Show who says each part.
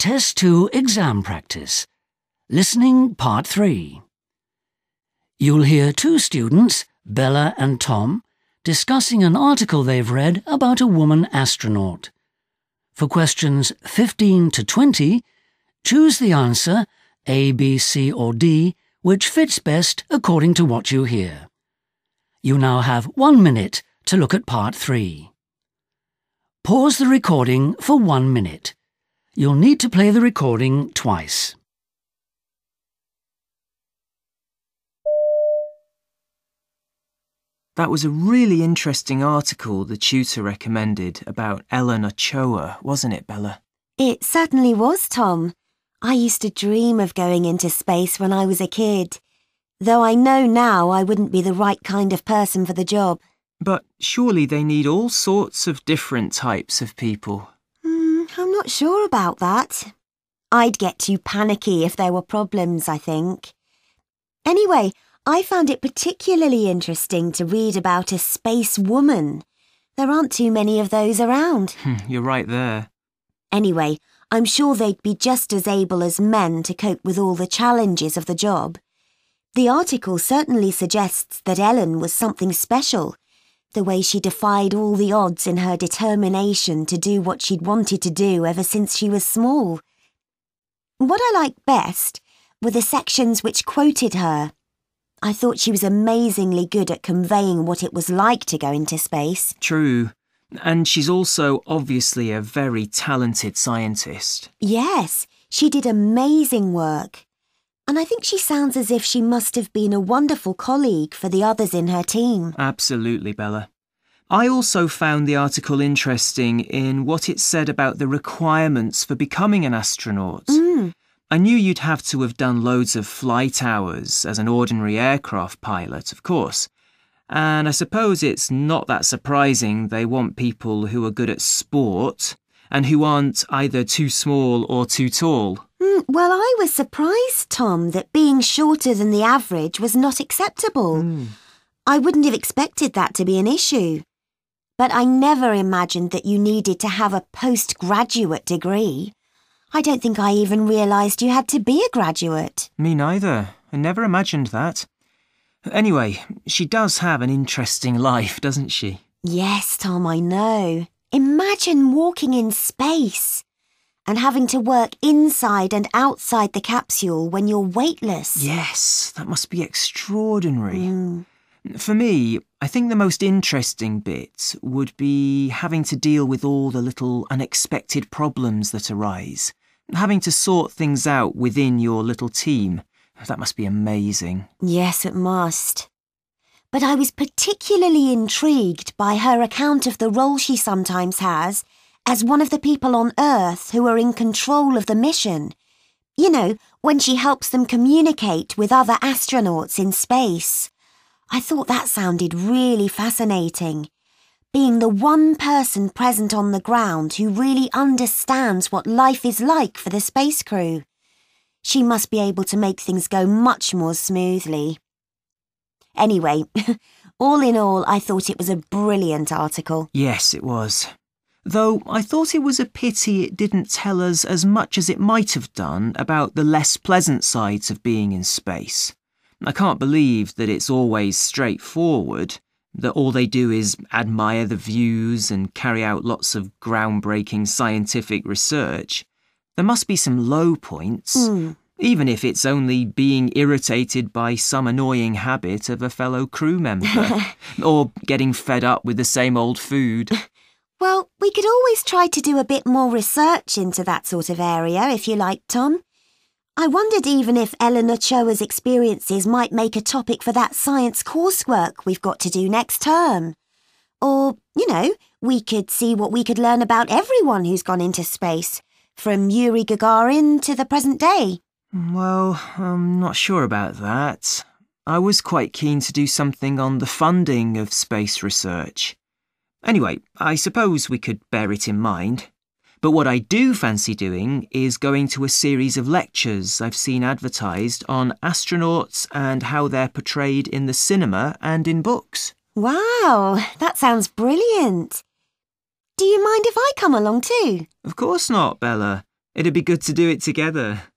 Speaker 1: Test 2 Exam Practice. Listening Part 3. You'll hear two students, Bella and Tom, discussing an article they've read about a woman astronaut. For questions 15 to 20, choose the answer A, B, C or D, which fits best according to what you hear. You now have 1 minute to look at Part 3. Pause the recording for 1 minute. You'll need to play the recording twice.
Speaker 2: That was a really interesting article the tutor recommended about Ellen Ochoa, wasn't it, Bella?
Speaker 3: It certainly was, Tom. I used to dream of going into space when I was a kid, though I know now I wouldn't be the right kind of person for the job.
Speaker 2: But surely they need all sorts of different types of people.
Speaker 3: I'm not sure about that. I'd get too panicky if there were problems, I think. Anyway, I found it particularly interesting to read about a space woman. There aren't too many of those around.
Speaker 2: You're right there.
Speaker 3: Anyway, I'm sure they'd be just as able as men to cope with all the challenges of the job. The article certainly suggests that Ellen was something special, the way she defied all the odds in her determination to do what she'd wanted to do ever since she was small. What I liked best were the sections which quoted her. I thought she was amazingly good at conveying what it was like to go into space.
Speaker 2: True. And she's also obviously a very talented scientist.
Speaker 3: Yes, she did amazing work. And I think she sounds as if she must have been a wonderful colleague for the others in her team.
Speaker 2: Absolutely, Bella. I also found the article interesting in what it said about the requirements for becoming an astronaut. I knew you'd have to have done loads of flight hours as an ordinary aircraft pilot, of course. And I suppose it's not that surprising they want people who are good at sport and who aren't either too small or too tall.
Speaker 3: Well, I was surprised, Tom, that being shorter than the average was not acceptable. I wouldn't have expected that to be an issue. But I never imagined that you needed to have a postgraduate degree. I don't think I even realised you had to be a graduate.
Speaker 2: Me neither. I never imagined that. Anyway, she does have an interesting life, doesn't she?
Speaker 3: Yes, Tom, I know. Imagine walking in space and having to work inside and outside the capsule when you're weightless.
Speaker 2: Yes, that must be extraordinary. For me, I think the most interesting bit would be having to deal with all the little unexpected problems that arise, having to sort things out within your little team. That must be amazing.
Speaker 3: Yes, it must. But I was particularly intrigued by her account of the role she sometimes has as one of the people on Earth who are in control of the mission. You know, when she helps them communicate with other astronauts in space. I thought that sounded really fascinating. Being the one person present on the ground who really understands what life is like for the space crew. She must be able to make things go much more smoothly. Anyway, all in all, I thought it was a brilliant article.
Speaker 2: Yes, it was. Though I thought it was a pity it didn't tell us as much as it might have done about the less pleasant sides of being in space. I can't believe that it's always straightforward, that all they do is admire the views and carry out lots of groundbreaking scientific research. There must be some low points, even if it's only being irritated by some annoying habit of a fellow crew member, or getting fed up with the same old food.
Speaker 3: Well, we could always try to do a bit more research into that sort of area, if you like, Tom. I wondered even if Ellen Ochoa's experiences might make a topic for that science coursework we've got to do next term. Or, you know, we could see what we could learn about everyone who's gone into space, from Yuri Gagarin to the present day.
Speaker 2: Well, I'm not sure about that. I was quite keen to do something on the funding of space research. Anyway, I suppose we could bear it in mind. But what I do fancy doing is going to a series of lectures I've seen advertised on astronauts and how they're portrayed in the cinema and in books.
Speaker 3: Wow, that sounds brilliant. Do you mind if I come along too?
Speaker 2: Of course not, Bella. It'd be good to do it together.